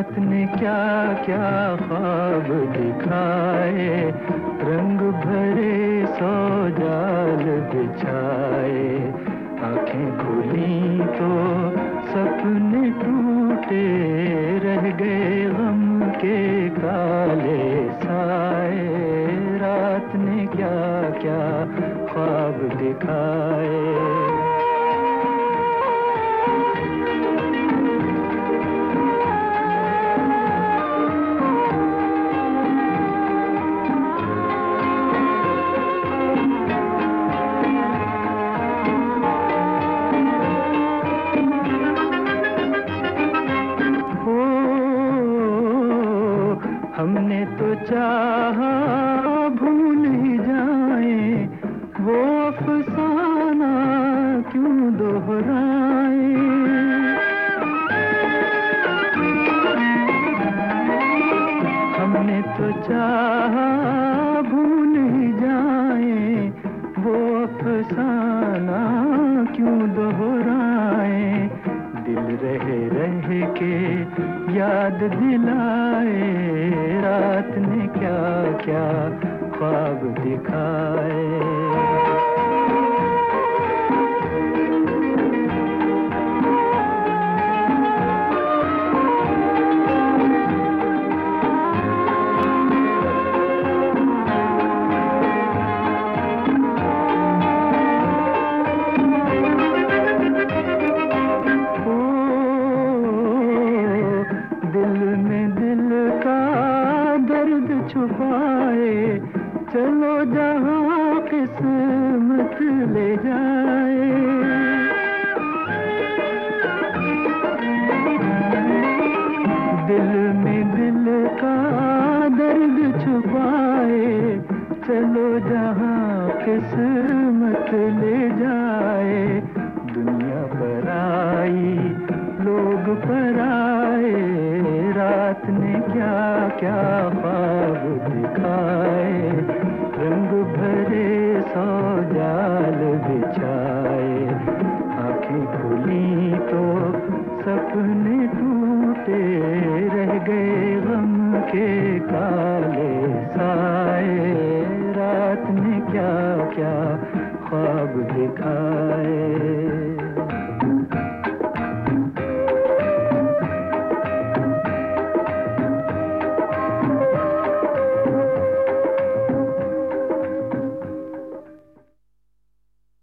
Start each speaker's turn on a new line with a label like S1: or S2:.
S1: रात ने क्या क्या ख्वाब दिखाए, रंग भरे सौ जाल बिछाए। आंखें खुली तो सपने टूटे, रह गए गम के काले साए। रात ने क्या क्या ख्वाब दिखाए। हमने तो चाहा भूल ही जाए, वो अफसाना क्यों दोहराए। हमने तो चाहा भूल ही जाए, वो अफसाना क्यों दोहराए। दिल रह के याद दिलाए, रात ने क्या क्या ख्वाब दिखाए। छुपाए चलो जहाँ किस्मत ले जाए। दिल में दिल का दर्द छुपाए, चलो जहाँ किस्मत ले जाए। दुनिया पर आई लोग पर आए, रात ने क्या क्या ख्वाब दिखाए। रंग भरे सौ जाल बिछाए, आंखें खुली तो सपने टूटे, रह गए गम के काले साए। रात ने क्या क्या ख्वाब दिखाए।